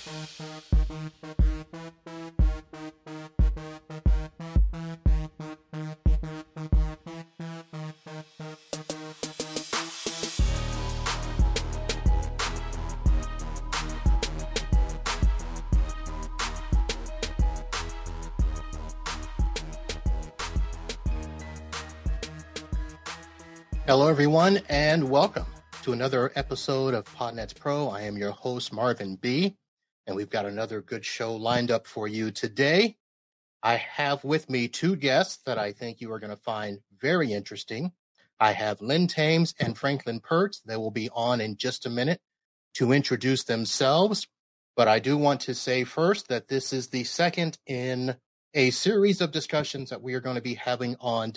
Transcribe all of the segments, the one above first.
Hello, everyone, and welcome to another episode of Podnets Pro. I am your host, Marvin B., and we've got another good show lined up for you today. I have with me two guests that I think you are going to find very interesting. I have Lynn Thames and Franklin Pert. They will be on in just a minute to introduce themselves, but I do want to say first that this is the second in a series of discussions that we are going to be having on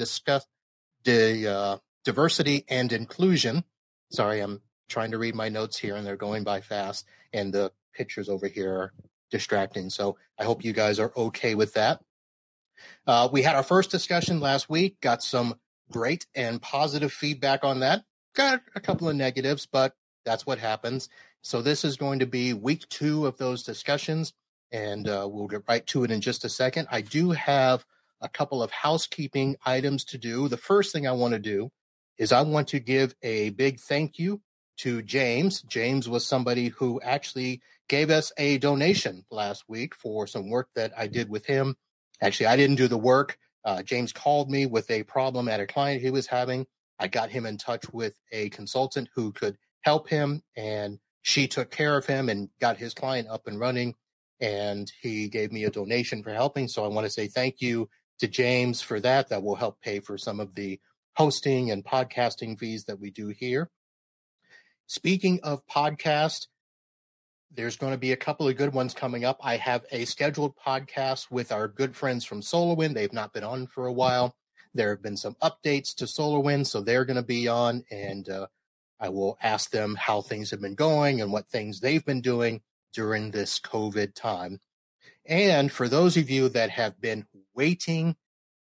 diversity and inclusion. Sorry, I'm trying to read my notes here and they're going by fast and the pictures over here are distracting. So I hope you guys are okay with that. We had our first discussion last week, got some great and positive feedback on that. Got a couple of negatives, but that's what happens. So this is going to be week 2 of those discussions, and we'll get right to it in just a second. I do have a couple of housekeeping items to do. The first thing I want to do is I want to give a big thank you to James. James was somebody who actually gave us a donation last week for some work that I did with him. Actually, I didn't do the work. James called me with a problem at a client he was having. I got him in touch with a consultant who could help him, and she took care of him and got his client up and running, and he gave me a donation for helping. So I want to say thank you to James for that. That will help pay for some of the hosting and podcasting fees that we do here. Speaking of podcast, there's going to be a couple of good ones coming up. I have a scheduled podcast with our good friends from SolarWind. They've not been on for a while. There have been some updates to SolarWind, so they're going to be on, and I will ask them how things have been going and what things they've been doing during this COVID time. And for those of you that have been waiting,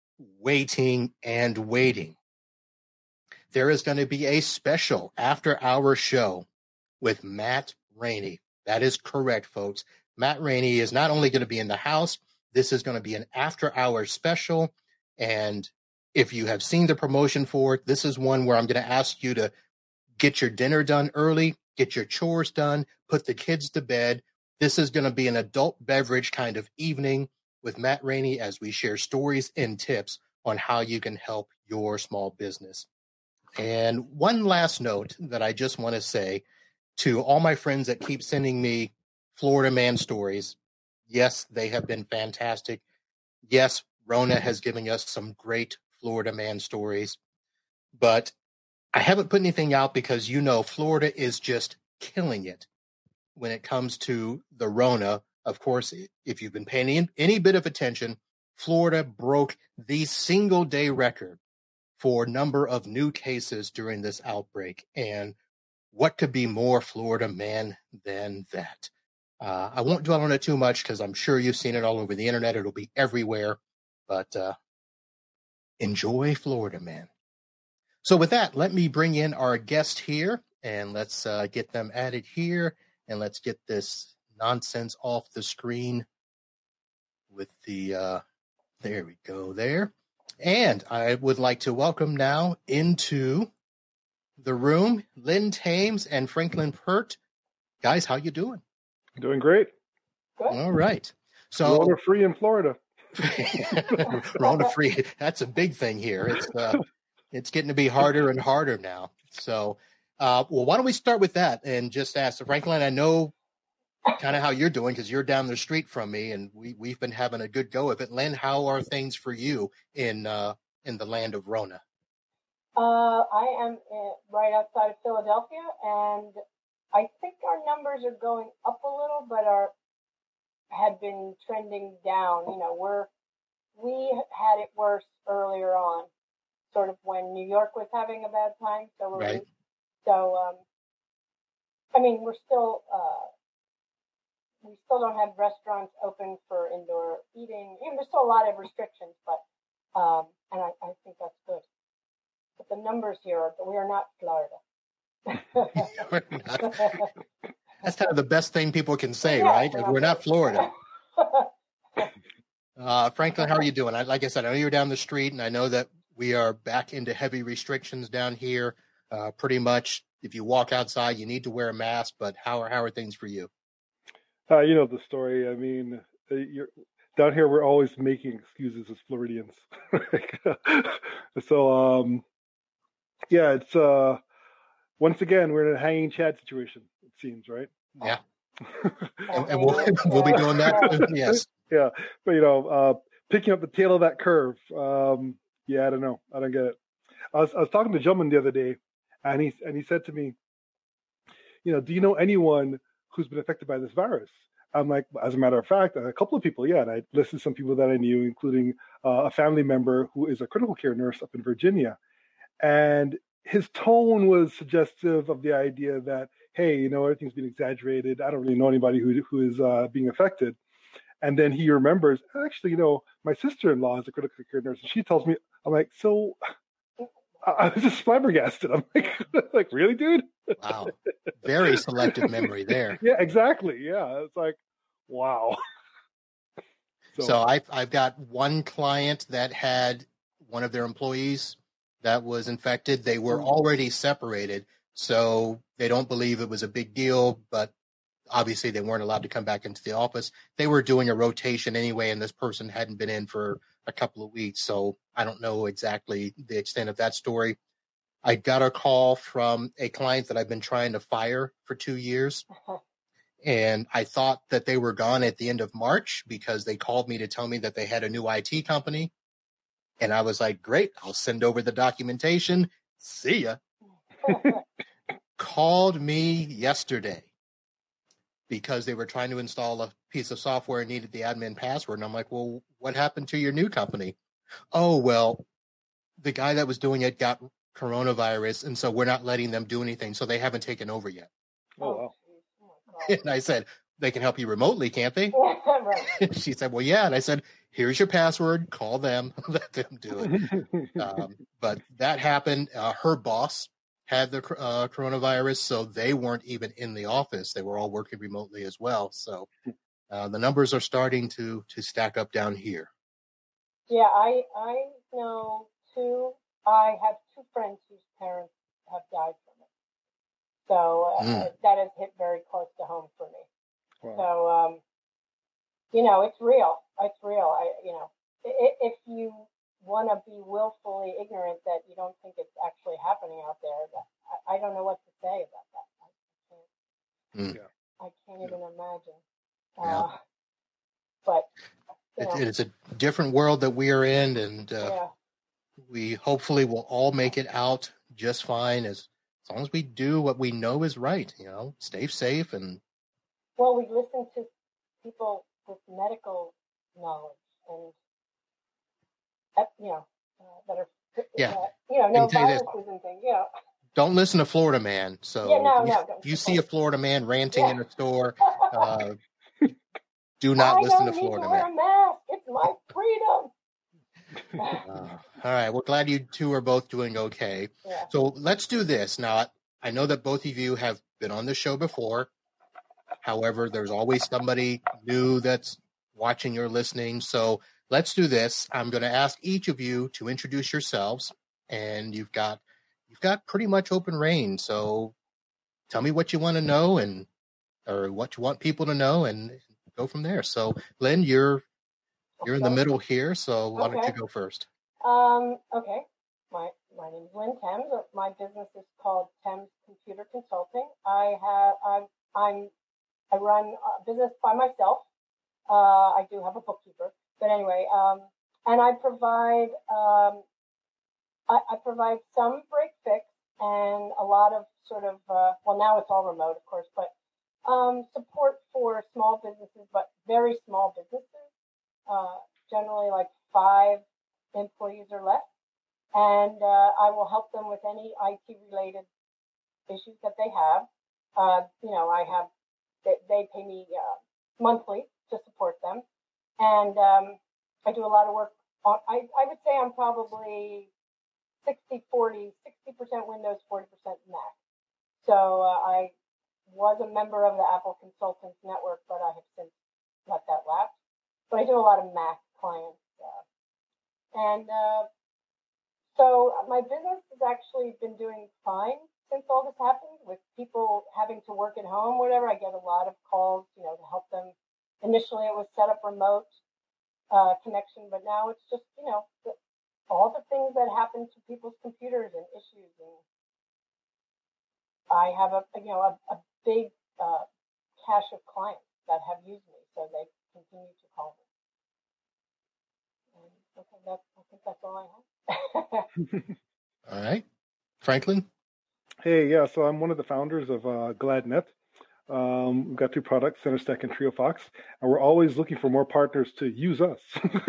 there is going to be a special after-hour show with Matt Rainey. That is correct, folks. Matt Rainey is not only going to be in the house, this is going to be an after-hour special. And if you have seen the promotion for it, this is one where I'm going to ask you to get your dinner done early, get your chores done, put the kids to bed. This is going to be an adult beverage kind of evening with Matt Rainey as we share stories and tips on how you can help your small business. And one last note that I just want to say to all my friends that keep sending me Florida man stories. Yes, they have been fantastic. Yes, Rona has given us some great Florida man stories, but I haven't put anything out because, Florida is just killing it when it comes to the Rona. Of course, if you've been paying any bit of attention, Florida broke the single day record for number of new cases during this outbreak. And what could be more Florida man than that? I won't dwell on it too much because I'm sure you've seen it all over the internet. It'll be everywhere. But enjoy Florida man. So with that, let me bring in our guest here, and let's get them added here, and let's get this nonsense off the screen with the, there we go there. And I would like to welcome now into the room, Lynn Thames and Franklin Pert. Guys, how you doing? Doing great. All right. So Rona free in Florida. Rona free. That's a big thing here. It's getting to be harder and harder now. So, well, why don't we start with that and just ask Franklin? I know kind of how you're doing because you're down the street from me, and we've been having a good go of it. Lynn, how are things for you in the land of Rona? I am right outside of Philadelphia, and I think our numbers are going up a little, but had been trending down. We had it worse earlier on, sort of when New York was having a bad time. So right. We're still we still don't have restaurants open for indoor eating. There's still a lot of restrictions, but and I think that's good. But the numbers here are, we are not Florida. That's kind of the best thing people can say, Yeah, right? well, We're not Florida. Franklin, how are you doing? Like I said, I know you're down the street, and I know that we are back into heavy restrictions down here. Pretty much, if you walk outside, you need to wear a mask. But how are things for you? You know the story. I mean, down here we're always making excuses as Floridians. So, yeah, it's once again we're in a hanging chad situation. It seems, right? Yeah, and we'll be doing that too. Yes. Yeah, but picking up the tail of that curve. Yeah, I don't know. I don't get it. I was talking to a gentleman the other day, and he said to me, do you know anyone who's been affected by this virus? I'm like, as a matter of fact, a couple of people, yeah. And I listed some people that I knew, including a family member who is a critical care nurse up in Virginia. And his tone was suggestive of the idea that, hey, everything's been exaggerated. I don't really know anybody who is being affected. And then he remembers, actually, my sister-in-law is a critical care nurse. And she tells me, I'm like, so I was just flabbergasted. I'm like, really, dude? Wow. Very selective memory there. Yeah, exactly. Yeah. It's like, wow. So I've got one client that had one of their employees that was infected. They were already separated, so they don't believe it was a big deal, but obviously they weren't allowed to come back into the office. They were doing a rotation anyway, and this person hadn't been in for a couple of weeks, so I don't know exactly the extent of that story. I got a call from a client that I've been trying to fire for 2 years. And I thought that they were gone at the end of March because they called me to tell me that they had a new IT company. And I was like, great, I'll send over the documentation. See ya. Called me yesterday because they were trying to install a piece of software and needed the admin password. And I'm like, well, what happened to your new company? Oh, well, the guy that was doing it got coronavirus, and so we're not letting them do anything. So they haven't taken over yet. Oh, wow. And I said, they can help you remotely, can't they? Right. She said, well, yeah. And I said, here's your password. Call them. Let them do it. But that happened. Her boss had the coronavirus, so they weren't even in the office. They were all working remotely as well. So the numbers are starting to stack up down here. Yeah, I know I have two friends whose parents have died from it. So that has hit very close to home for me. Wow. So, it's real. It's real. If you want to be willfully ignorant that you don't think it's actually happening out there, I don't know what to say about that. I can't even imagine. But it's a different world that we are in, and we hopefully will all make it out just fine as long as we do what we know is right. Stay safe and. Well, we listen to people with medical knowledge and that are no viruses and things. Don't listen to Florida Man. So if you see a Florida man ranting in a store, do not listen to Florida Man. I don't need to wear a mask. It's my freedom. All right. We're glad you two are both doing okay. Yeah. So let's do this. Now, I know that both of you have been on the show before. However, there's always somebody new that's watching or listening. So let's do this. I'm going to ask each of you to introduce yourselves, and you've got pretty much open reign. So tell me what you want to know or what you want people to know, and go from there. So Lynn, you're in the middle here. So why don't you go first? Okay. My name is Lynn Thames. My business is called Thames Computer Consulting. I run a business by myself. I do have a bookkeeper, but anyway, and I provide some break fix and a lot of sort of now it's all remote, of course, but support for small businesses, but very small businesses, generally like 5 employees or less, and I will help them with any IT related issues that they have. They pay me monthly to support them, and I do a lot of work on. I would say I'm probably 60% Windows, 40% Mac. So I was a member of the Apple Consultants Network, but I have since let that lapse. But I do a lot of Mac clients. So my business has actually been doing fine since all this happened, with people having to work at home, whatever. I get a lot of calls, to help them. Initially, it was set up remote connection, but now it's just, all the things that happen to people's computers and issues. And I have a big cache of clients that have used me, so they continue to call me. And I think that's all I have. All right. Franklin? Hey, yeah, so I'm one of the founders of GladNet. We've got 2 products, CenterStack and TrioFox, and we're always looking for more partners to use us.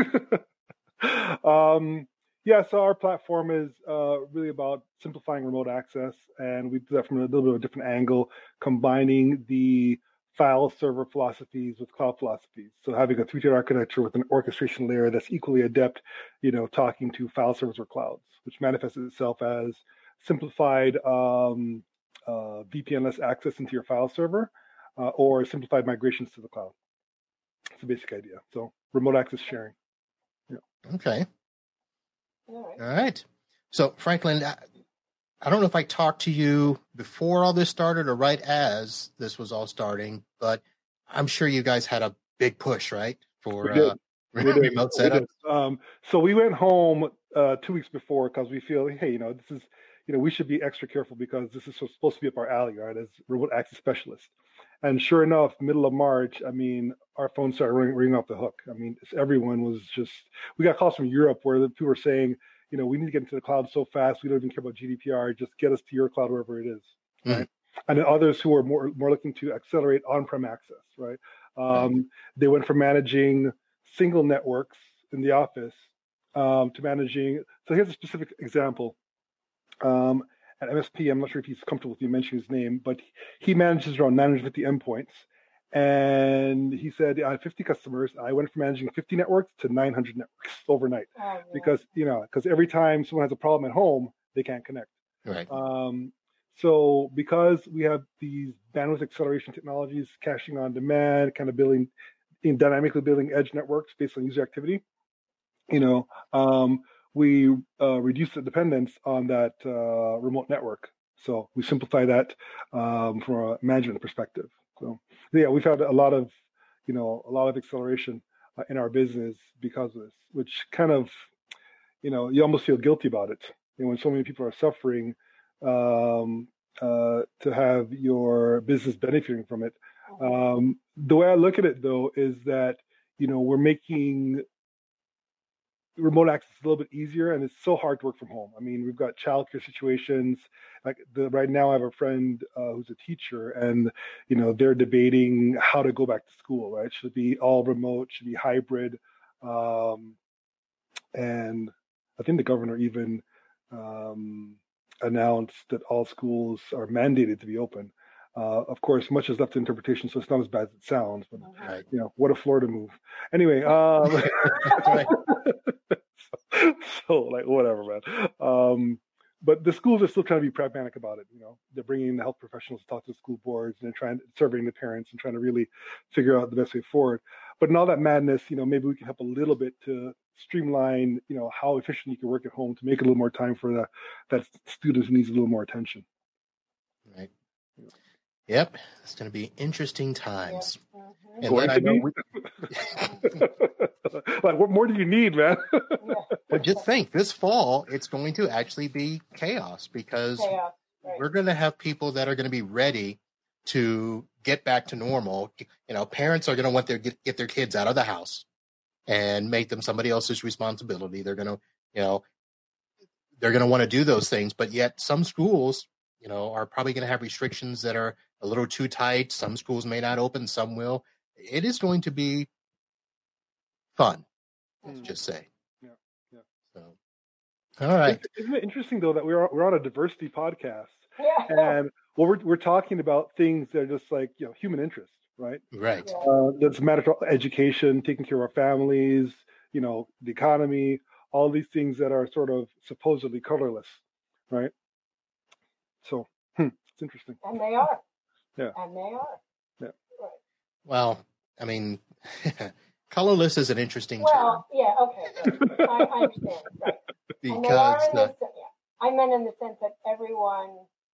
So our platform is really about simplifying remote access, and we do that from a little bit of a different angle, combining the file server philosophies with cloud philosophies. So having a 3-tier architecture with an orchestration layer that's equally adept, talking to file servers or clouds, which manifests itself as simplified VPN-less access into your file server or simplified migrations to the cloud. It's the basic idea. So remote access sharing. Yeah. Okay. All right. So Franklin, I don't know if I talked to you before all this started or right as this was all starting, but I'm sure you guys had a big push, right? For remote setup. So we went home 2 weeks before because we feel, hey, this is, we should be extra careful because this is supposed to be up our alley, right, as remote access specialists. And sure enough, middle of March, our phones started ringing off the hook. Everyone was just, we got calls from Europe where the people were saying, we need to get into the cloud so fast. We don't even care about GDPR. Just get us to your cloud, wherever it is. Right. And then others who are more looking to accelerate on-prem access, right? They went from managing single networks in the office to managing. So here's a specific example. At MSP, I'm not sure if he's comfortable with you mentioning his name, but he manages around 950 endpoints. And he said, I have 50 customers. I went from managing 50 networks to 900 networks overnight because every time someone has a problem at home, they can't connect. Right. So because we have these bandwidth acceleration technologies, caching on demand, kind of dynamically building edge networks based on user activity, we reduce the dependence on that remote network. So we simplify that from a management perspective. So yeah, we've had a lot of acceleration in our business because of this, which kind of, you almost feel guilty about it. When so many people are suffering, to have your business benefiting from it. The way I look at it, though, is that, we're making remote access a little bit easier, and it's so hard to work from home. We've got childcare situations. Right now I have a friend who's a teacher, and they're debating how to go back to school, right? Should it be all remote, should it be hybrid? And I think the governor even announced that all schools are mandated to be open. Of course, much is left to interpretation, so it's not as bad as it sounds. But what a Florida move. Anyway, that's right. So whatever, man. But the schools are still trying to be pragmatic about it. They're bringing in the health professionals to talk to the school boards, and they're surveying the parents and trying to really figure out the best way forward. But in all that madness, maybe we can help a little bit to streamline, how efficient you can work at home to make a little more time for that student who needs a little more attention. Right. Yep, it's going to be interesting times. And then I know what more do you need, man? But just think, this fall, it's going to actually be chaos because we're going to have people that are going to be ready to get back to normal. Parents are going to want get their kids out of the house and make them somebody else's responsibility. They're going to, they're going to want to do those things, but yet some schools, are probably going to have restrictions that are a little too tight. Some schools may not open, some will. It is going to be fun, let's just say. Yeah. So, all right. Isn't it interesting though that we're on a diversity podcast, and we're talking about things that are just like human interest, right? Right. That's a matter of education, taking care of our families, the economy, all these things that are sort of supposedly colorless, right? So it's interesting. And they are. Yeah. And they are. Yeah. Right. Well, I mean, colorless is an interesting Well, yeah, okay. Right. I understand. Right. term And they are because in the I meant in the sense that everyone,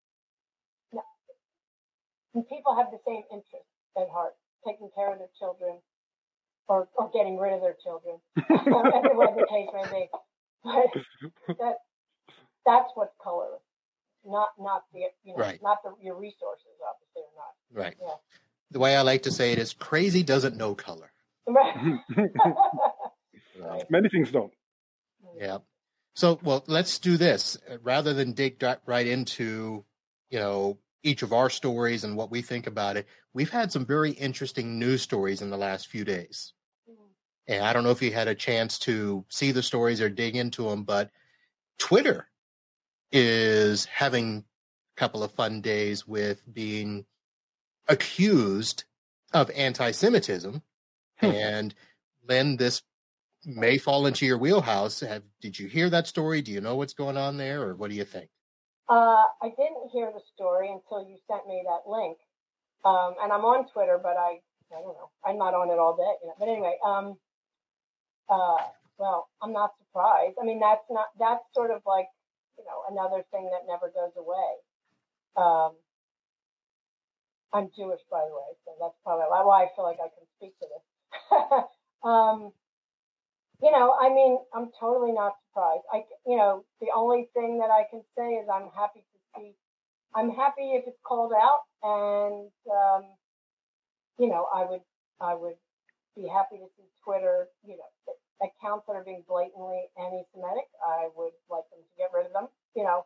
people have the same interest at heart, taking care of their children or getting rid of their children, whatever the case may be. But that's what's colorless, not the right. not your resources, obviously, or not. Right. Yeah. The way I like to say it is crazy doesn't know color. Right. Right. Many things don't. Yeah. So, well, let's do this. Rather than dig right into, each of our stories and what we think about it, we've had some very interesting news stories in the last few days. And I don't know if you had a chance to see the stories or dig into them, but Twitter is having a couple of fun days with being accused of anti-Semitism. And Lynn, this may fall into your wheelhouse. Did you hear that story? Do you know what's going on there, or what do you think? I didn't hear the story until you sent me that link. And I'm on Twitter, but I don't know. I'm not on it all day. But anyway, well, I'm not surprised. I mean, that's sort of like, another thing that never goes away. I'm Jewish, by the way, so that's probably why I feel like I can speak to this. I mean, I'm totally not surprised. The only thing that I can say is I'm happy if it's called out, and I would be happy to see Twitter, accounts that are being blatantly anti-Semitic. I would like them to get rid of them.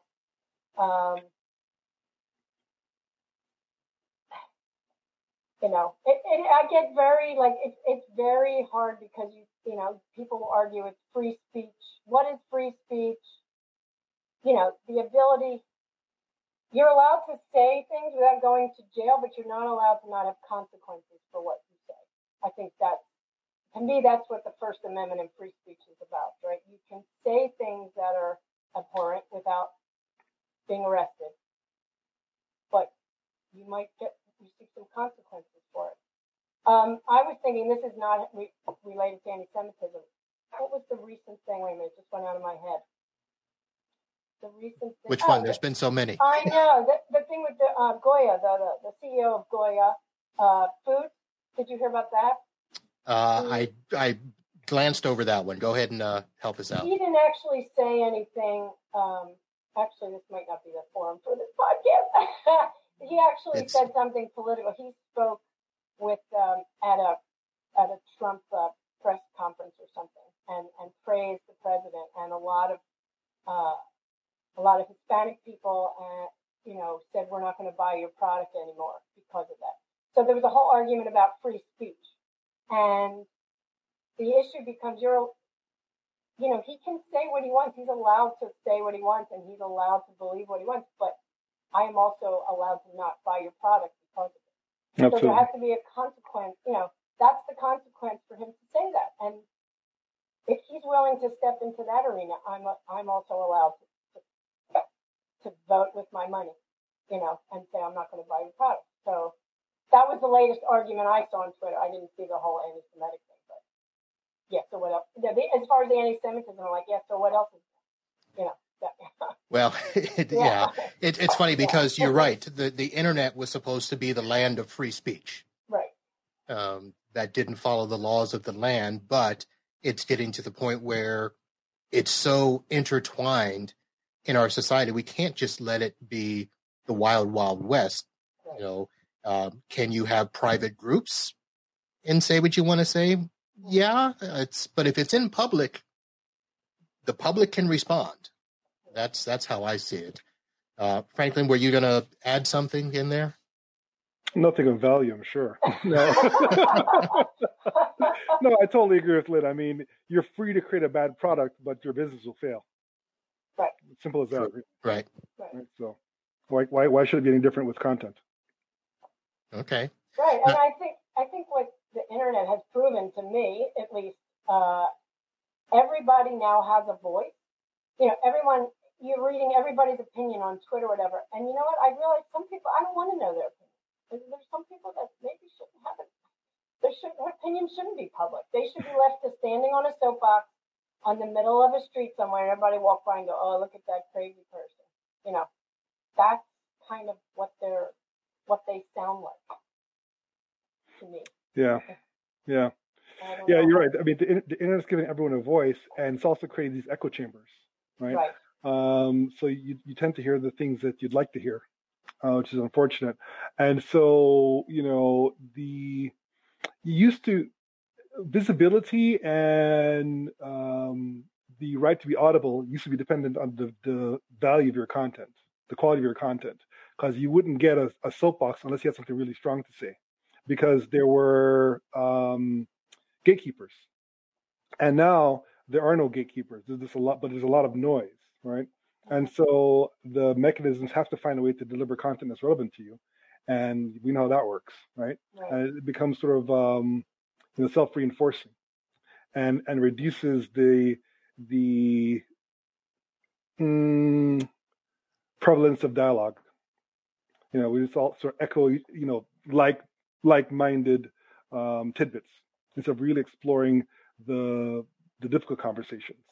I get very it's very hard because people will argue it's free speech. What is free speech? The ability, you're allowed to say things without going to jail, but you're not allowed to not have consequences for what you say. I think to me, that's what the First Amendment and free speech is about, right? You can say things that are abhorrent without being arrested, but you might receive some consequences for it. I was thinking this is not related to anti-Semitism. What was the recent thing? Wait a minute, it just went out of my head. The recent thing. Which one? There's been so many. I know. The thing with the Goya, the CEO of Goya Foods. Did you hear about that? I glanced over that one. Go ahead and help us out. He didn't actually say anything. Actually, this might not be the forum for this podcast. He actually said something political. He spoke with at a Trump press conference or something, and praised the president, and a lot of Hispanic people, said we're not going to buy your product anymore because of that. So there was a whole argument about free speech, and the issue becomes he can say what he wants. He's allowed to say what he wants, and he's allowed to believe what he wants. But I am also allowed to not buy your product because of it. Absolutely. So there has to be a consequence. That's the consequence for him to say that. And if he's willing to step into that arena, I'm also allowed to vote with my money, and say I'm not going to buy your product. So that was the latest argument I saw on Twitter. I didn't see the whole anti-Semitic thing, but yeah. So what else? As far as the anti-Semitism, I'm like, yeah. So what else is Well, it's funny because you're right. The internet was supposed to be the land of free speech. Right. That didn't follow the laws of the land, but it's getting to the point where it's so intertwined in our society. We can't just let it be the wild, wild west. Right. Can you have private groups and say what you want to say? Yeah, but if it's in public, the public can respond. That's how I see it. Franklin, were you going to add something in there? Nothing of value, I'm sure. No. No, I totally agree with Lynn. I mean, you're free to create a bad product, but your business will fail. Right. Simple as that. Right. So, why should it be any different with content? Okay. Right, and I think what the internet has proven to me, at least, everybody now has a voice. You're reading everybody's opinion on Twitter or whatever, and you know what? I realize some people, I don't want to know their opinion. There's some people that maybe shouldn't have it. Their opinions shouldn't be public. They should be left to standing on a soapbox on the middle of a street somewhere, and everybody walk by and go, "Oh, look at that crazy person." You know, that's kind of what they sound like to me. Yeah. Yeah, you're right. I mean, the internet's giving everyone a voice, and it's also creating these echo chambers, right? Right. So you tend to hear the things that you'd like to hear, which is unfortunate. And so, you used to visibility and the right to be audible used to be dependent on the value of your content, the quality of your content, because you wouldn't get a soapbox unless you had something really strong to say, because there were gatekeepers. And now there are no gatekeepers. There's a lot, but there's a lot of noise, right? And so the mechanisms have to find a way to deliver content that's relevant to you, and we know how that works, right? And it becomes sort of self-reinforcing, and reduces the prevalence of dialogue. We just all sort of echo, like-minded tidbits instead of really exploring the difficult conversations.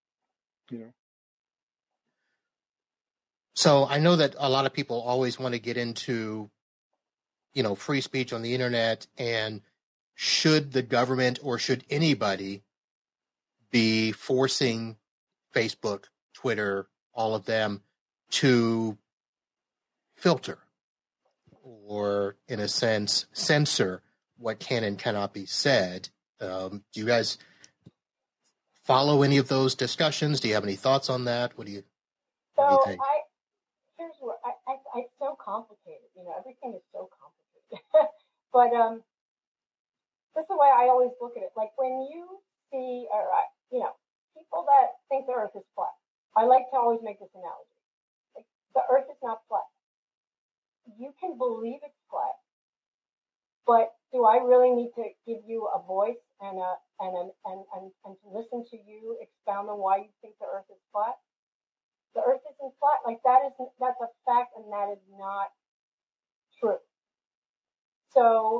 So I know that a lot of people always want to get into, free speech on the internet, and should the government or should anybody be forcing Facebook, Twitter, all of them to filter or, in a sense, censor what can and cannot be said? Do you guys follow any of those discussions? Do you have any thoughts on that? What do you think? Here's what it's so complicated. Everything is so complicated. But this is the way I always look at it. Like when you see, people that think the Earth is flat. I like to always make this analogy. Like, the Earth is not flat. You can believe it's flat, but do I really need to give you a voice and to listen to you expound on why you think the Earth is flat? The Earth isn't flat. Like that's a fact, and that is not true. So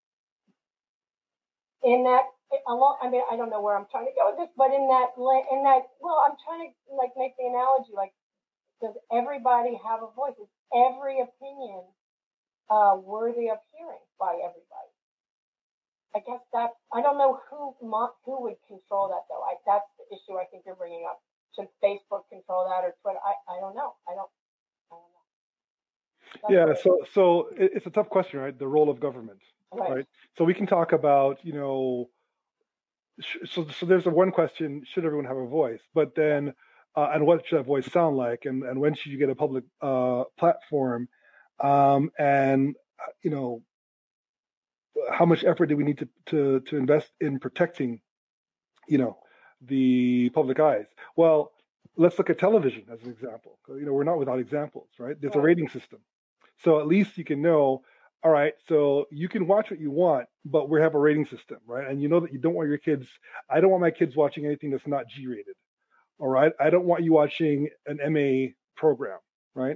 in that, I don't know where I'm trying to go with this, but I'm trying to make the analogy, does everybody have a voice? Is every opinion worthy of hearing by everybody? I guess I don't know who would control that though. That's the issue I think you're bringing up. Should Facebook control that or Twitter? I don't know. I don't know. Yeah, so it's a tough question, right? The role of government, right? So we can talk about, so there's one question: should everyone have a voice? But then, and what should that voice sound like? And when should you get a public platform? And how much effort do we need to invest in protecting, the public eyes? Well, let's look at television as an example. We're not without examples, right? There's a rating system. So at least you can know, all right, so you can watch what you want, but we have a rating system, right? And you know that you don't want your kids, I don't want my kids watching anything that's not G-rated, all right? I don't want you watching an MA program, right?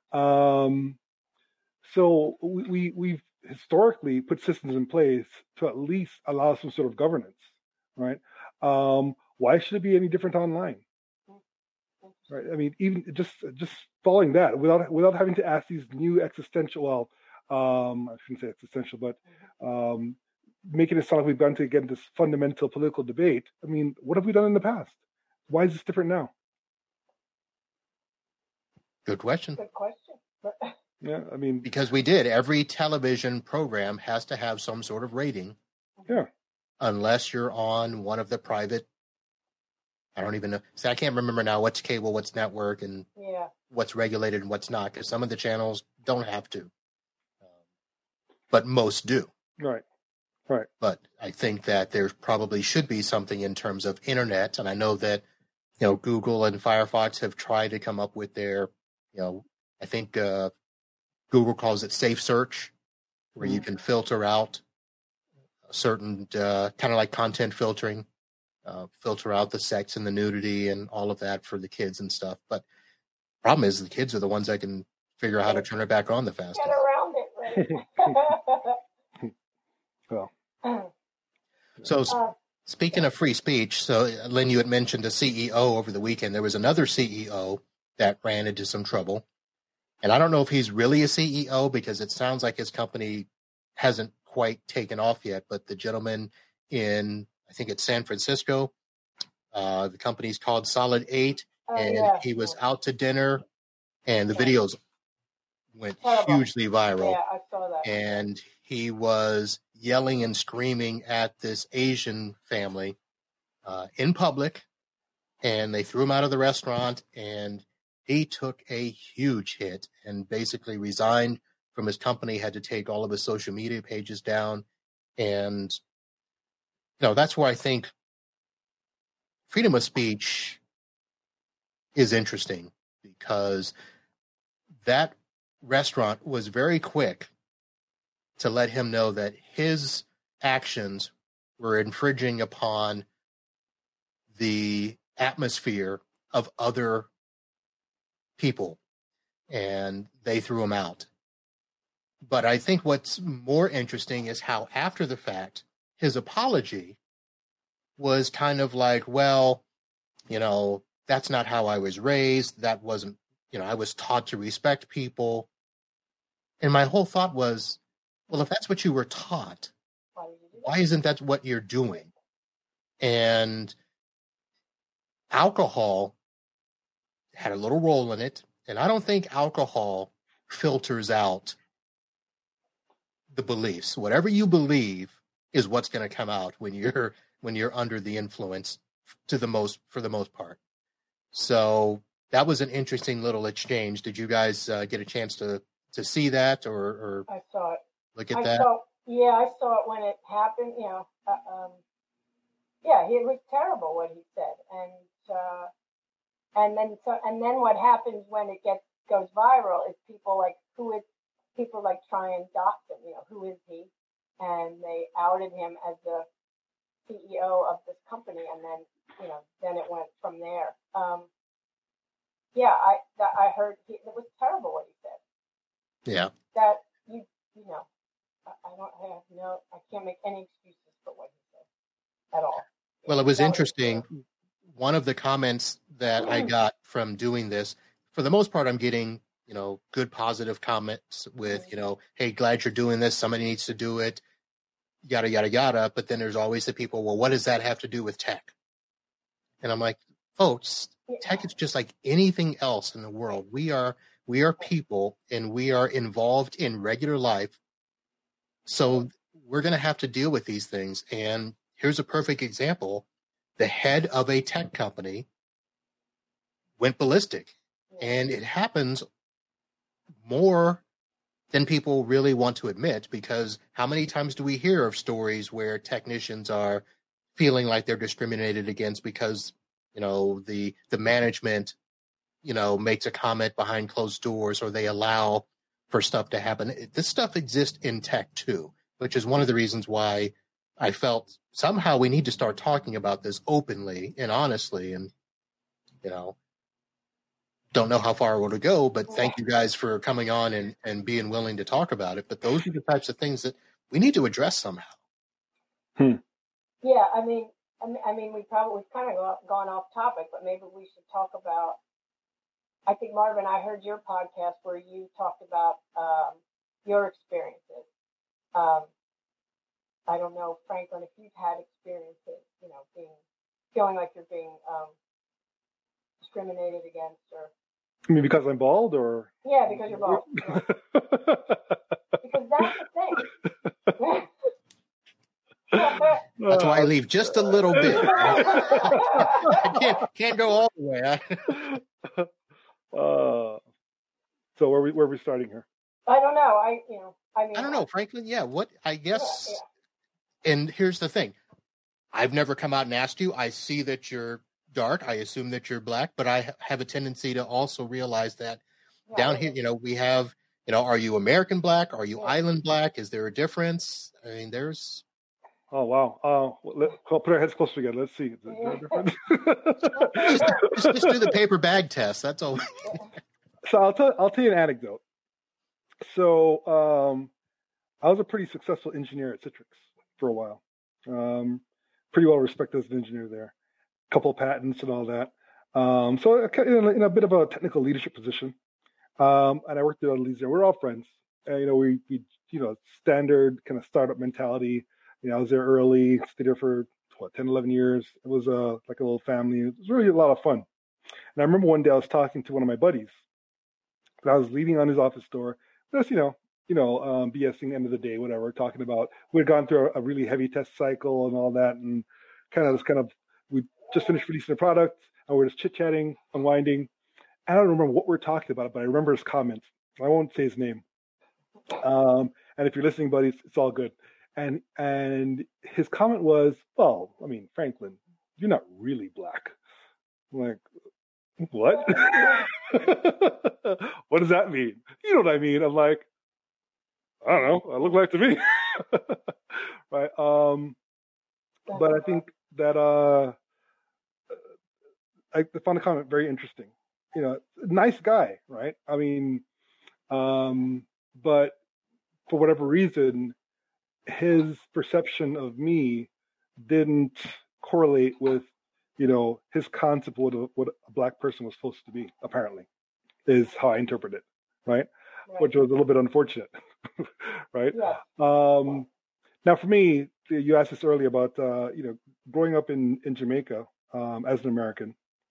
So we've historically put systems in place to at least allow some sort of governance, right? Why should it be any different online? Right. I mean, even just following that without having to ask these new existential, I shouldn't say existential, but making it sound like we've gone to get this fundamental political debate. I mean, what have we done in the past? Why is this different now? Good question. Good question. Yeah, I mean, because we did. Every television program has to have some sort of rating. Yeah. Unless you're on one of the private, I don't even know. See, I can't remember now what's cable, what's network, and what's regulated and what's not, because some of the channels don't have to. But most do. Right. But I think that there probably should be something in terms of internet, and I know that, Google and Firefox have tried to come up with their, I think Google calls it Safe Search, where you can filter out certain kind of like content filtering, filter out the sex and the nudity and all of that for the kids and stuff. But the problem is the kids are the ones that can figure out how to turn it back on the fastest. Get around it, right? Well, So speaking of free speech, so Lynn, you had mentioned a CEO over the weekend. There was another CEO that ran into some trouble. And I don't know if he's really a CEO because it sounds like his company hasn't quite taken off yet. But the gentleman in, I think it's San Francisco, the company's called Solid 8, and he was out to dinner, and the videos went hugely viral. Yeah, I saw that. And he was yelling and screaming at this Asian family in public, and they threw him out of the restaurant, and he took a huge hit and basically resigned from his company, had to take all of his social media pages down. And, that's where I think freedom of speech is interesting, because that restaurant was very quick to let him know that his actions were infringing upon the atmosphere of other people, and they threw him out. But I think what's more interesting is how, after the fact, his apology was kind of like, well, that's not how I was raised. That wasn't, I was taught to respect people. And my whole thought was, well, if that's what you were taught, why isn't that what you're doing? And alcohol had a little role in it. And I don't think alcohol filters out the beliefs. Whatever you believe is what's going to come out when you're under the influence for the most part. So that was an interesting little exchange. Did you guys get a chance to see that or I saw it. Look at that? I saw it when it happened. It was terrible what he said, and then what happens when it goes viral is people try and dox him. Who is he? And they outed him as the CEO of this company, and then it went from there. I heard it was terrible what he said. Yeah. That I can't make any excuses for what he said at all. Well, it was interesting. One of the comments that I got from doing this, for the most part, I'm getting, good positive comments with, hey, glad you're doing this. Somebody needs to do it, yada, yada, yada. But then there's always the people, well, what does that have to do with tech? And I'm like, folks, tech is just like anything else in the world. We are people, and we are involved in regular life. So we're going to have to deal with these things. And here's a perfect example. The head of a tech company went ballistic, and it happens more than people really want to admit, because how many times do we hear of stories where technicians are feeling like they're discriminated against because, the management, makes a comment behind closed doors, or they allow for stuff to happen. This stuff exists in tech too, which is one of the reasons why I felt somehow we need to start talking about this openly and honestly. And, don't know how far we'll go, but thank you guys for coming on and being willing to talk about it. But those are the types of things that we need to address somehow. Yeah, I mean, we've kind of gone off topic, but maybe we should talk about. I think, Marvin, I heard your podcast where you talked about your experiences. I don't know, Franklin, if you've had experiences, feeling like you're being discriminated against, or. I mean, because I'm bald, or? Yeah, because you're bald. Yeah. Because that's the thing. That's why I leave just a little bit. I can't go all the way. So where are we starting here? I don't know. I don't know, Franklin. Yeah, what I guess. Yeah. And here's the thing: I've never come out and asked you. I see that you're dark. I assume that you're black, but I have a tendency to also realize that down here, we have, are you American black? Are you island black? Is there a difference? I mean, there's. Oh wow! I'll put our heads closer together. Let's see. Is there a difference? just do the paper bag test. That's all. So I'll tell you an anecdote. So I was a pretty successful engineer at Citrix for a while. Pretty well respected as an engineer there. Couple of patents and all that. So in a bit of a technical leadership position. And I worked at Elysia. We're all friends. And, we standard kind of startup mentality. I was there early, stayed there for 10, 11 years. It was like a little family. It was really a lot of fun. And I remember one day I was talking to one of my buddies. And I was leaving on his office door. Just, BSing end of the day, whatever, talking about, we had gone through a really heavy test cycle and all that. And we just finished releasing the product. And we're just chit-chatting, unwinding. I don't remember what we're talking about, but I remember his comment. I won't say his name. And if you're listening, buddy, it's all good. And his comment was, well, I mean, Franklin, you're not really black. I'm like, what? What does that mean? You know what I mean? I'm like, I don't know. I look like to me. Right. But I think that I found the comment very interesting. Nice guy, right? I mean, but for whatever reason, his perception of me didn't correlate with, his concept of what a black person was supposed to be, apparently, is how I interpret it, right? Which was a little bit unfortunate, right? Yeah. Now, for me, you asked this earlier about, growing up in Jamaica as an American.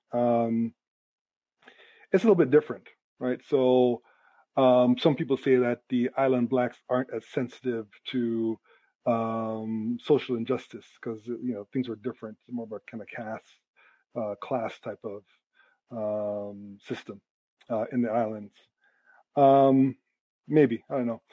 It's a little bit different, right? So some people say that the island blacks aren't as sensitive to social injustice because, things were different, more about kind of class type of system in the islands. Maybe, I don't know.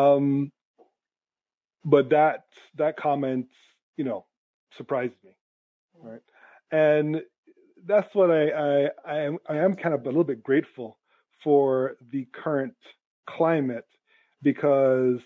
But that comment, surprised me, right? And that's what I am kind of a little bit grateful for the current climate, because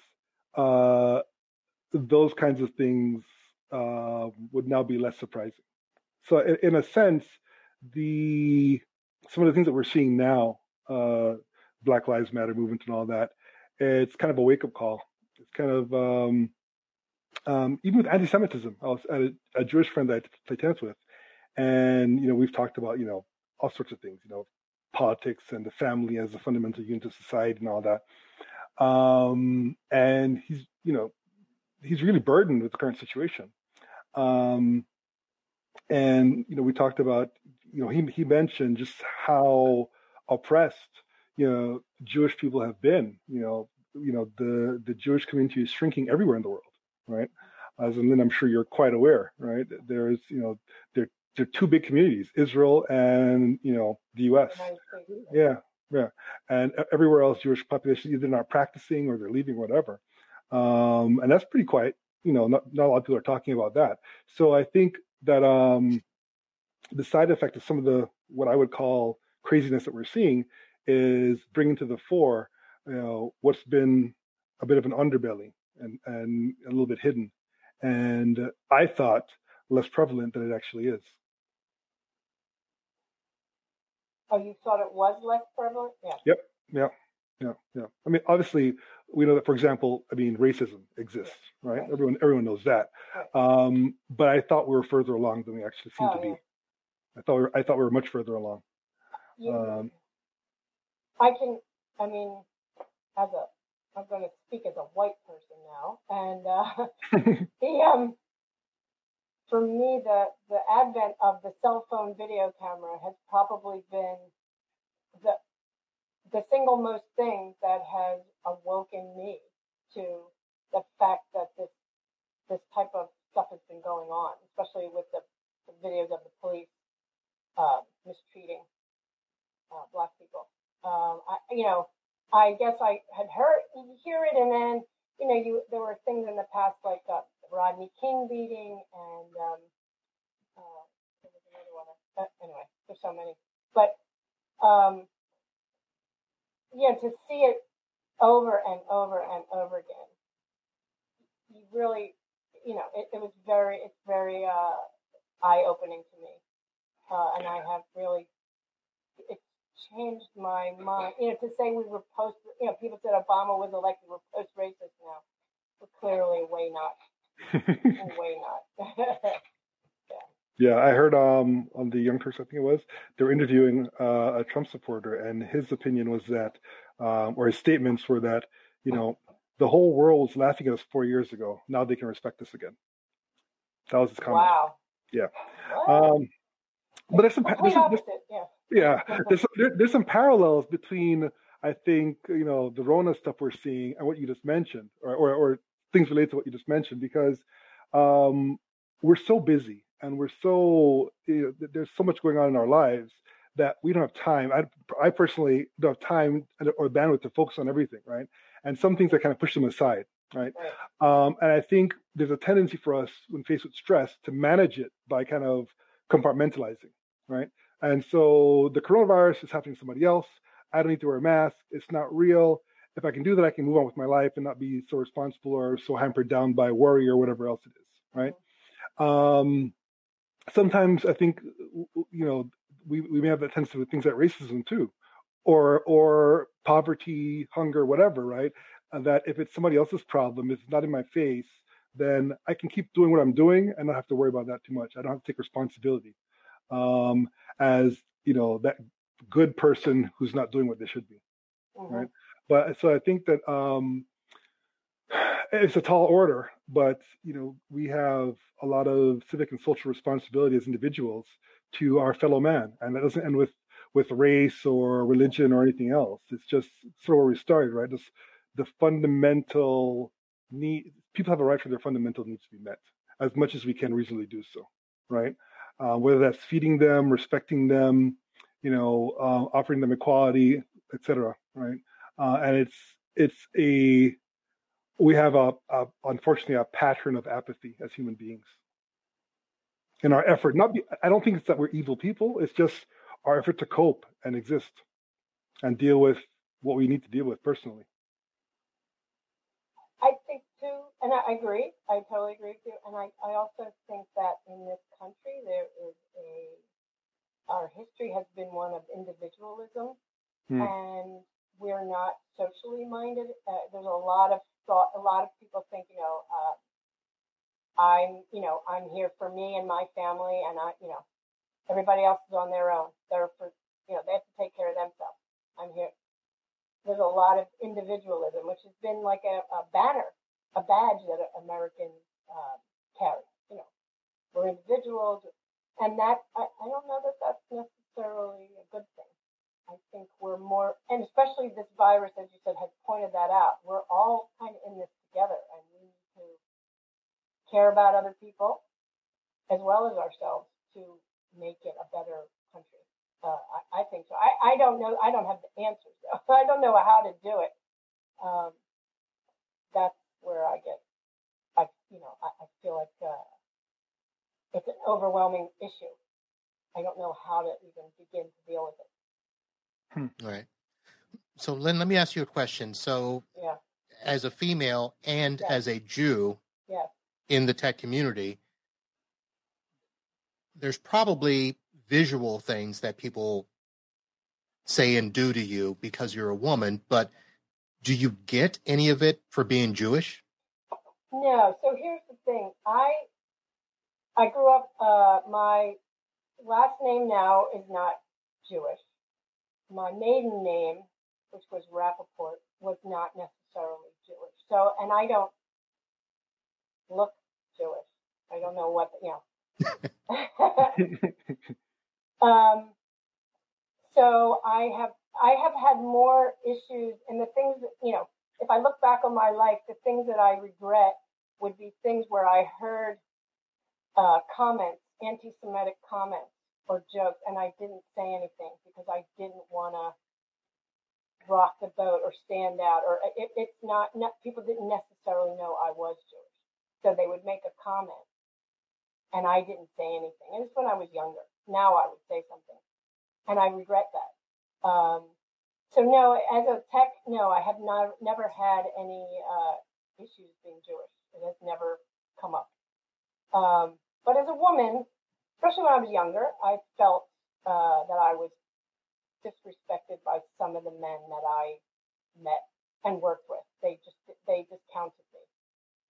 those kinds of things would now be less surprising. So in a sense, some of the things that we're seeing now, Black Lives Matter movement and all that, it's kind of a wake-up call. It's kind of even with anti-Semitism. I was at a Jewish friend that I play tennis with, and we've talked about all sorts of things, politics and the family as a fundamental unit of society and all that. And he's really burdened with the current situation. And we talked about, he mentioned just how oppressed Jewish people have been. The Jewish community is shrinking everywhere in the world, right? And then I'm sure you're quite aware, right? There's there are two big communities, Israel and the U.S. Yeah, and everywhere else, Jewish population either not practicing or they're leaving, whatever. And that's pretty quiet. Not a lot of people are talking about that. So I think that the side effect of some of the what I would call craziness that we're seeing is bringing to the fore, what's been a bit of an underbelly and a little bit hidden, and I thought less prevalent than it actually is. Oh, you thought it was less prevalent? Yeah. Yep. Yeah. I mean, obviously, we know that, for example, racism exists, right? Everyone knows that. Right. But I thought we were further along than we actually seem to be. I thought we were much further along. I'm going to speak as a white person now, and for me, the advent of the cell phone video camera has probably been the single most thing that has awoken me to the fact that this type of stuff has been going on, especially with the videos of the police mistreating Black people. I guess I had hear it, and then there were things in the past like Rodney King beating, and there was another one. Anyway, there's so many, but to see it over and over and over again, you really, it's very eye-opening to me, and I have really, it's changed my mind. To say we were people said Obama was elected, we're post-racist now. clearly way not. Way not. Yeah, I heard on the Young Turks, I think it was, they were interviewing a Trump supporter, and his opinion was that, or his statements were that, the whole world was laughing at us 4 years ago. Now they can respect us again. That was his comment. Wow. Yeah. What? But there's some, Complete opposite. Yeah. there's some parallels between, I think, the Rona stuff we're seeing and what you just mentioned, or things related to what you just mentioned, because we're so busy and we're so, there's so much going on in our lives that we don't have time. I personally don't have time or bandwidth to focus on everything, right? And some things I kind of push them aside, right? And I think there's a tendency for us when faced with stress to manage it by kind of compartmentalizing, right? And so the coronavirus is happening to somebody else. I don't need to wear a mask. It's not real. If I can do that, I can move on with my life and not be so responsible or so hampered down by worry or whatever else it is, right? Sometimes I think, we may have that tendency with things like racism too, or poverty, hunger, whatever, right? That if it's somebody else's problem, if it's not in my face, then I can keep doing what I'm doing and not have to worry about that too much. I don't have to take responsibility as that good person who's not doing what they should be, right? But so I think that it's a tall order, but we have a lot of civic and social responsibility as individuals to our fellow man, and that doesn't end with race or religion or anything else. It's just sort of where we started, right? The fundamental need. People have a right for their fundamental needs to be met as much as we can reasonably do so, right? Whether that's feeding them, respecting them, offering them equality, etc. Right? And we have unfortunately a pattern of apathy as human beings in our effort. I don't think it's that we're evil people. It's just our effort to cope and exist and deal with what we need to deal with personally. I think too, and I agree. I totally agree with you. And I also think that in this country there is our history has been one of individualism, and we're not socially minded. There's a lot of thought. A lot of people think, I'm here for me and my family, and everybody else is on their own. They're for, they have to take care of themselves. I'm here. There's a lot of individualism, which has been like a banner, a badge that Americans carry. We're individuals, and that I don't know that that's necessarily a good thing. I think we're more, and especially this virus, as you said, has pointed that out. We're all kind of in this together, and we need to care about other people as well as ourselves to make it a better country. I think so. I don't know. I don't have the answers, though. I don't know how to do it. That's where I feel like it's an overwhelming issue. I don't know how to even begin to deal with it. Right. So, Lynn, let me ask you a question. So, as a female and as a Jew in the tech community, there's probably visual things that people say and do to you because you're a woman, but do you get any of it for being Jewish? No. So here's the thing. I grew up, my last name now is not Jewish. My maiden name, which was Rappaport, was not necessarily Jewish. So, and I don't look Jewish. I don't know what, so I have had more issues, and the things that, if I look back on my life, the things that I regret would be things where I heard comments, anti-Semitic comments or jokes, and I didn't say anything because I didn't want to rock the boat or stand out, or it's not people didn't necessarily know I was Jewish, so they would make a comment, and I didn't say anything. And it's when I was younger. Now I would say something, and I regret that. So no, as a tech, no, I have never had any issues being Jewish. It has never come up. But as a woman, especially when I was younger, I felt that I was disrespected by some of the men that I met and worked with. They discounted me.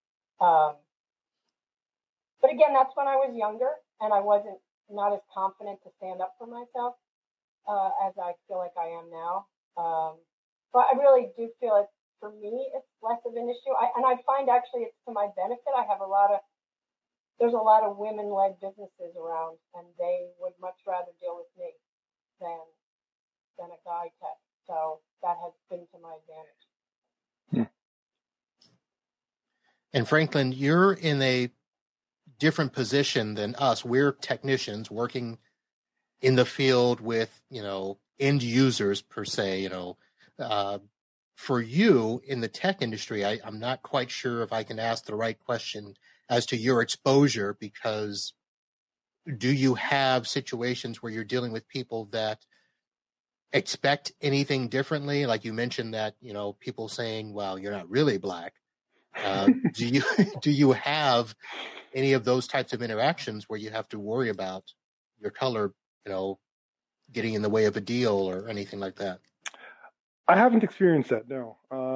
But again, that's when I was younger and I wasn't not as confident to stand up for myself as I feel like I am now. But I really do feel it, for me, it's less of an issue. And I find actually it's to my benefit. There's a lot of women-led businesses around, and they would much rather deal with me than a guy tech. So that has been to my advantage. And Franklin, you're in a different position than us. We're technicians working in the field with, end users per se, for you in the tech industry, I'm not quite sure if I can ask the right question as to your exposure, because do you have situations where you're dealing with people that expect anything differently? Like you mentioned that, people saying, well, you're not really black. Do you have any of those types of interactions where you have to worry about your color, getting in the way of a deal or anything like that? I haven't experienced that, no.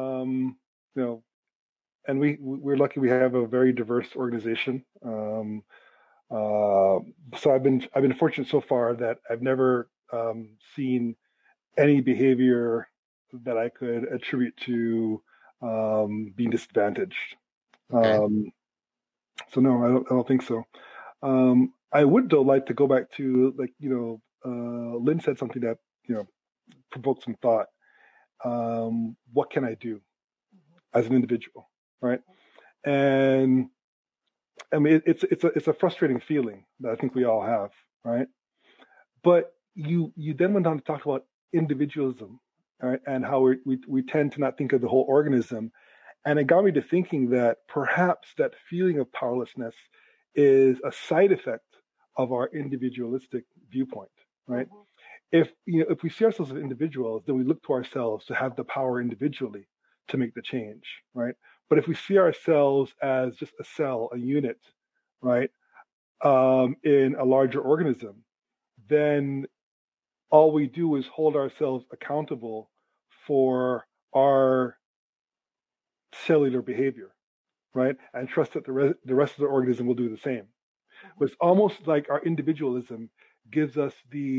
And we're lucky we have a very diverse organization. So I've been fortunate so far that I've never seen any behavior that I could attribute to being disadvantaged. Okay. So no, I don't think so. I would though like to go back to Lynn said something that provoked some thought. What can I do as an individual, right? And I mean, it's a frustrating feeling that I think we all have, right? But you then went on to talk about individualism, right? And how we tend to not think of the whole organism. And it got me to thinking that perhaps that feeling of powerlessness is a side effect of our individualistic viewpoint, right? Mm-hmm. If we see ourselves as individuals, then we look to ourselves to have the power individually to make the change, right? But if we see ourselves as just a cell, a unit, right, in a larger organism, then all we do is hold ourselves accountable for our cellular behavior, right? And trust that the rest of the organism will do the same. But it's almost like our individualism gives us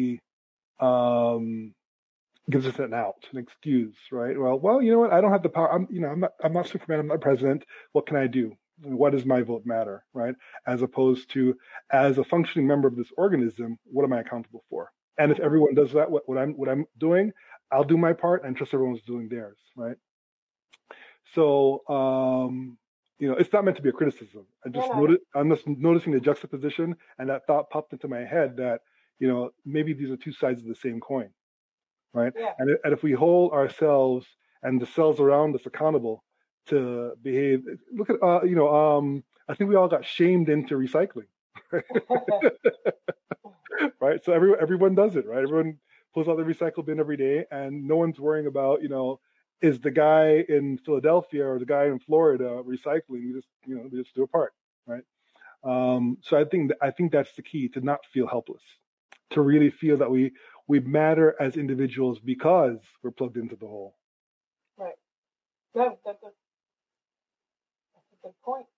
an out, an excuse, right? Well, you know what? I don't have the power. I'm not Superman. I'm not president. What can I do? What does my vote matter, right? As opposed to, as a functioning member of this organism, what am I accountable for? And if everyone does that, what I'm doing, I'll do my part and trust everyone's doing theirs, right? So, it's not meant to be a criticism. I'm just noticing the juxtaposition, and that thought popped into my head that, maybe these are two sides of the same coin, right? Yeah. And if we hold ourselves and the cells around us accountable to behave, look at, I think we all got shamed into recycling, right? Right? So everyone does it, right? Everyone pulls out the recycle bin every day, and no one's worrying about, is the guy in Philadelphia or the guy in Florida recycling? We just do a part, right? So I think that's the key, to not feel helpless, to really feel that we matter as individuals because we're plugged into the whole. Right. Yeah, that's a good point.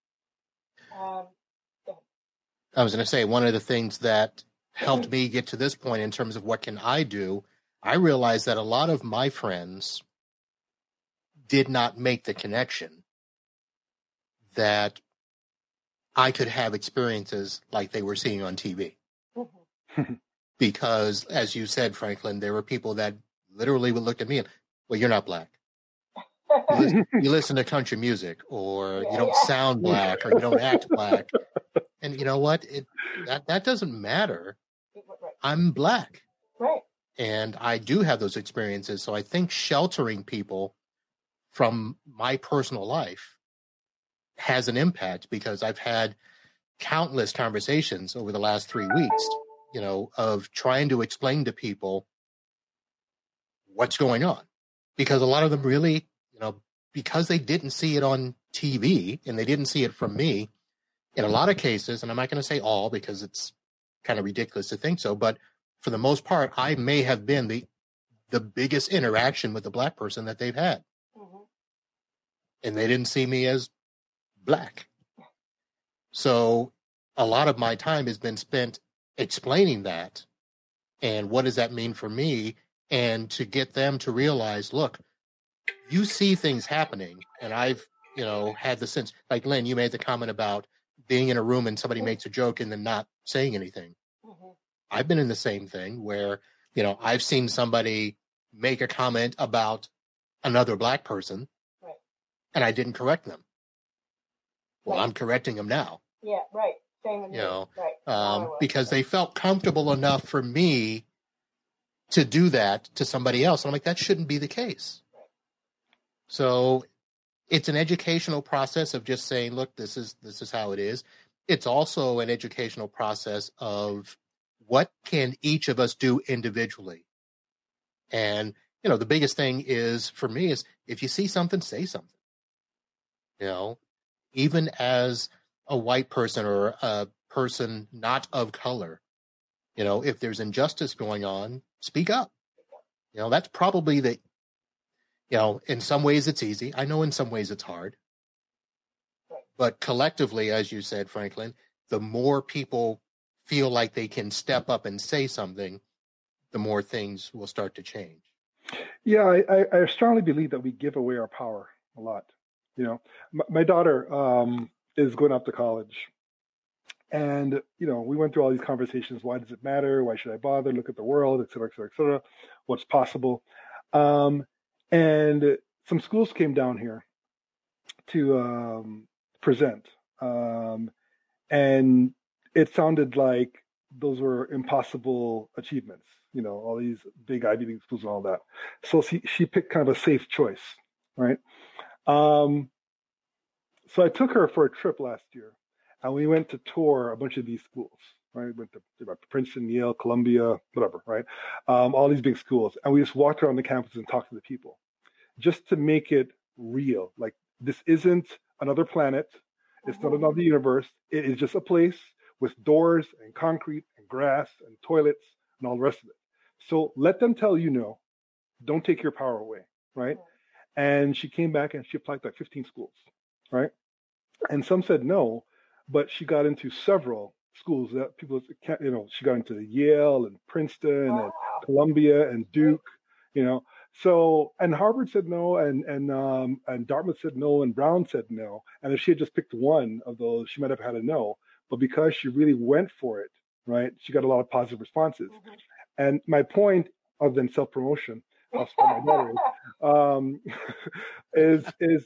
I was going to say, one of the things that helped me get to this point in terms of what can I do, I realized that a lot of my friends did not make the connection that I could have experiences like they were seeing on TV. Mm-hmm. Because, as you said, Franklin, there were people that literally would look at me and, well, you're not black. You listen to country music, or you don't sound black, or you don't act black. And you know what? That doesn't matter. I'm black. Right. And I do have those experiences. So I think sheltering people from my personal life has an impact, because I've had countless conversations over the last 3 weeks, of trying to explain to people what's going on, because a lot of them really, because they didn't see it on TV and they didn't see it from me in a lot of cases, and I'm not going to say all because it's kind of ridiculous to think so, but for the most part, I may have been the biggest interaction with a black person that they've had. Mm-hmm. And they didn't see me as black. So a lot of my time has been spent explaining that and what does that mean for me, and to get them to realize, look, you see things happening, and I've, had the sense, like Lynn, you made the comment about being in a room and somebody makes a joke and then not saying anything. Mm-hmm. I've been in the same thing where, I've seen somebody make a comment about another Black person, right, and I didn't correct them. Well, right. I'm correcting them now. Yeah, right. Same with me. Right. Because they felt comfortable enough for me to do that to somebody else. And I'm like, that shouldn't be the case. Right. So it's an educational process of just saying, look, this is how it is. It's also an educational process of what can each of us do individually. And, the biggest thing is for me is if you see something, say something. Even as a white person or a person not of color, if there's injustice going on, speak up. That's probably the, in some ways it's easy. I know in some ways it's hard. But collectively, as you said, Franklin, the more people feel like they can step up and say something, the more things will start to change. Yeah, I strongly believe that we give away our power a lot. My daughter is going off to college. And, we went through all these conversations. Why does it matter? Why should I bother? Look at the world, et cetera, et cetera, et cetera. What's possible? And some schools came down here to present. And it sounded like those were impossible achievements, all these big Ivy League schools and all that. So she picked kind of a safe choice, right? So I took her for a trip last year. And we went to tour a bunch of these schools, right? We went to Princeton, Yale, Columbia, whatever, right? All these big schools. And we just walked around the campus and talked to the people just to make it real. Like, this isn't another planet. It's not another universe. It is just a place with doors and concrete and grass and toilets and all the rest of it. So let them tell you no. Don't take your power away, right? And she came back and she applied to like 15 schools, right? And some said no. But she got into several schools that people, she got into Yale and Princeton and Columbia and Duke, So, and Harvard said no, and Dartmouth said no, and Brown said no. And if she had just picked one of those, she might have had a no. But because she really went for it, right, she got a lot of positive responses. Mm-hmm. And my point, other than self-promotion, I'll spend my daughter is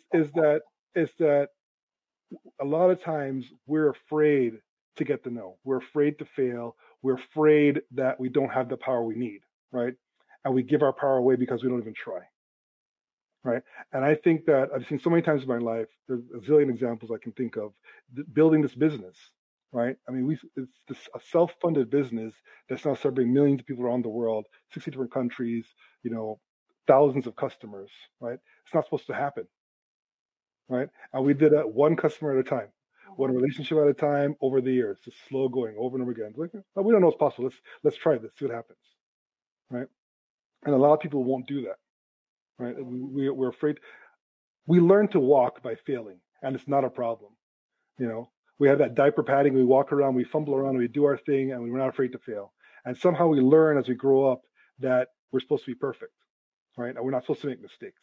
that a lot of times we're afraid to get the no. We're afraid to fail. We're afraid that we don't have the power we need, right? And we give our power away because we don't even try, right? And I think that I've seen so many times in my life, there's a zillion examples I can think of, building this business, right? I mean, it's a self-funded business that's now serving millions of people around the world, 60 different countries, thousands of customers, right? It's not supposed to happen. Right. And we did it one customer at a time, one relationship at a time over the years, just slow going over and over again. Like, oh, we don't know what's possible. Let's try this, see what happens. Right. And a lot of people won't do that. Right. We're afraid. We learn to walk by failing, and it's not a problem. We have that diaper padding. We walk around, we fumble around, we do our thing, and we're not afraid to fail. And somehow we learn as we grow up that we're supposed to be perfect. Right. And we're not supposed to make mistakes.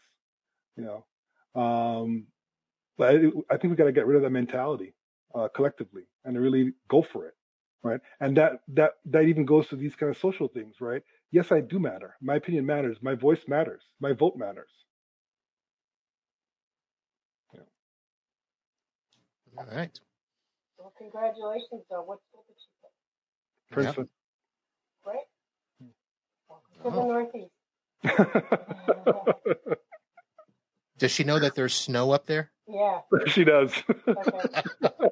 But I think we got to get rid of that mentality collectively and really go for it, right? And that even goes to these kind of social things, right? Yes, I do matter. My opinion matters. My voice matters. My vote matters. Yeah. All right. Well, congratulations. What school did she pick? Princeton. Great. Welcome to the Northeast. Does she know that there's snow up there? Yeah. She does. Okay.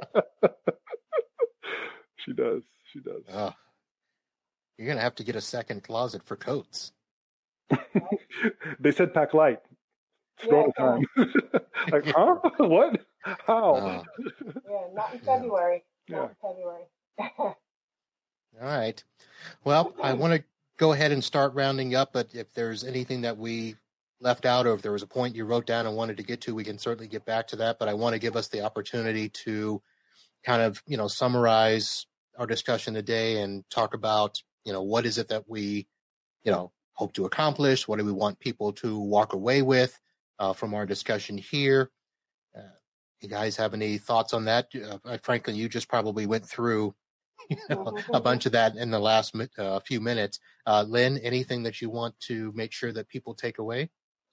She does. Oh. You're going to have to get a second closet for coats. They said pack light. Snow time. Like, huh? What? How? Yeah, not in February. Not in February. All right. Well, I want to go ahead and start rounding up, but if there's anything that we left out, or if there was a point you wrote down and wanted to get to, we can certainly get back to that. But I want to give us the opportunity to kind of, summarize our discussion today and talk about, what is it that we, hope to accomplish? What do we want people to walk away with from our discussion here? You guys have any thoughts on that? Franklin, you just probably went through a bunch of that in the last few minutes. Lynn, anything that you want to make sure that people take away?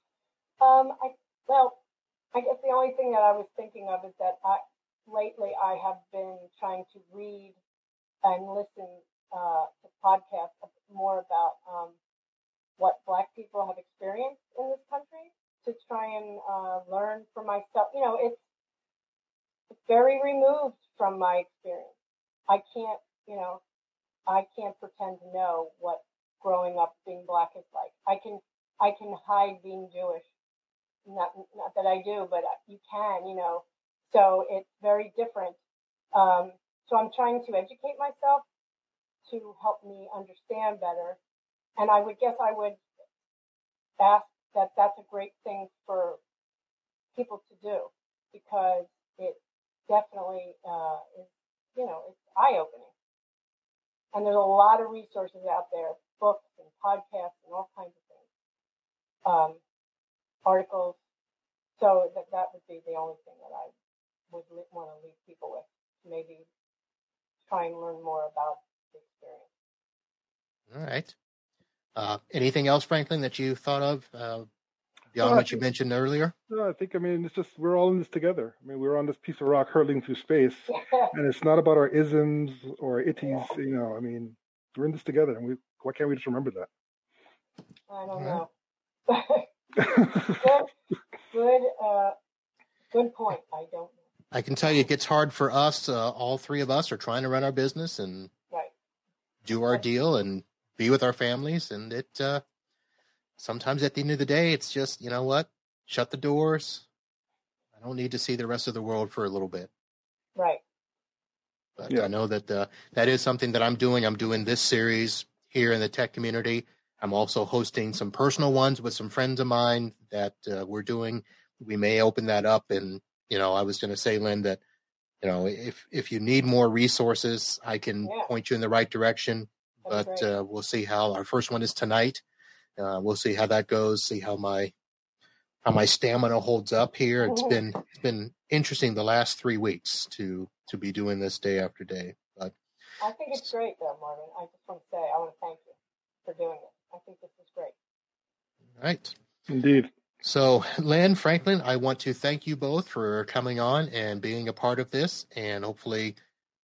I guess the only thing that I was thinking of is that lately I have been trying to read and listen to podcasts more about what Black people have experienced in this country to try and learn for myself. It's very removed from my experience. I can't pretend to know what growing up being Black is like. I can hide being Jewish. Not that I do, but you can, so it's very different. So I'm trying to educate myself to help me understand better. And I would ask that that's a great thing for people to do, because it definitely is, it's eye-opening. And there's a lot of resources out there, books and podcasts and all kinds of things. Articles. So that would be the only thing that I would want to leave people with. Maybe try and learn more about the experience. All right. Anything else, Franklin, that you thought of beyond what you mentioned earlier? No, I think, it's just, we're all in this together. We're on this piece of rock hurtling through space, and it's not about our isms or itties, we're in this together, and why can't we just remember that? I don't know. Good point. I don't know. I can tell you it gets hard for us. All three of us are trying to run our business and do our deal and be with our families. And it sometimes at the end of the day, it's just, shut the doors. I don't need to see the rest of the world for a little bit. Right. But I know that that is something that I'm doing. I'm doing this series here in the tech community. I'm also hosting some personal ones with some friends of mine that we're doing. We may open that up. And, I was going to say, Lynn, that, if you need more resources, I can point you in the right direction. But we'll see how our first one is tonight. We'll see how that goes, see how my stamina holds up here. It's been interesting the last 3 weeks to be doing this day after day. But I think it's great, though, Marvin. I just want to say I want to thank you for doing it. I think this is great. All right. Indeed. So, Lynn, Franklin, I want to thank you both for coming on and being a part of this. And hopefully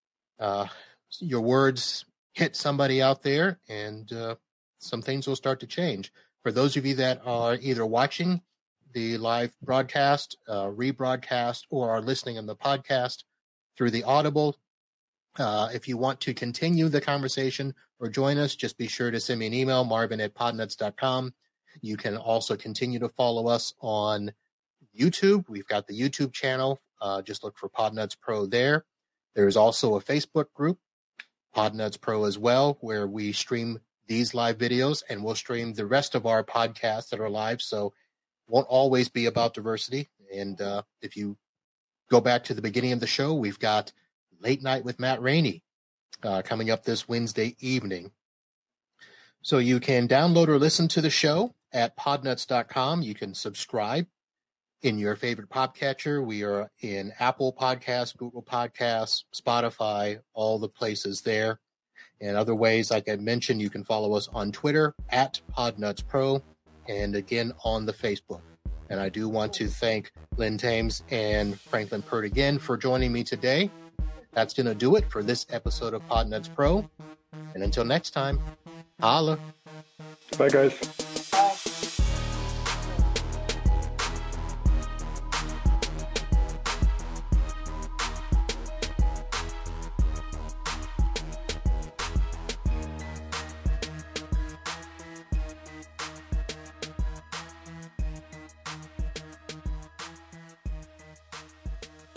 your words hit somebody out there and some things will start to change. For those of you that are either watching the live broadcast, rebroadcast, or are listening on the podcast through the Audible, if you want to continue the conversation or join us, just be sure to send me an email, marvin@podnuts.com. You can also continue to follow us on YouTube. We've got the YouTube channel. Just look for Podnuts Pro there. There is also a Facebook group, Podnuts Pro as well, where we stream these live videos, and we'll stream the rest of our podcasts that are live. So it won't always be about diversity. And if you go back to the beginning of the show, we've got Late Night with Matt Rainey coming up this Wednesday evening. So you can download or listen to the show at podnuts.com. You can subscribe in your favorite podcatcher. We are in Apple Podcasts, Google Podcasts, Spotify, all the places there. And other ways, like I mentioned, you can follow us on Twitter at PodnutsPro, and again on the Facebook. And I do want to thank Lynn Thames and Franklin Pert again for joining me today. That's going to do it for this episode of Podnuts Pro. And until next time, holla. Bye, guys.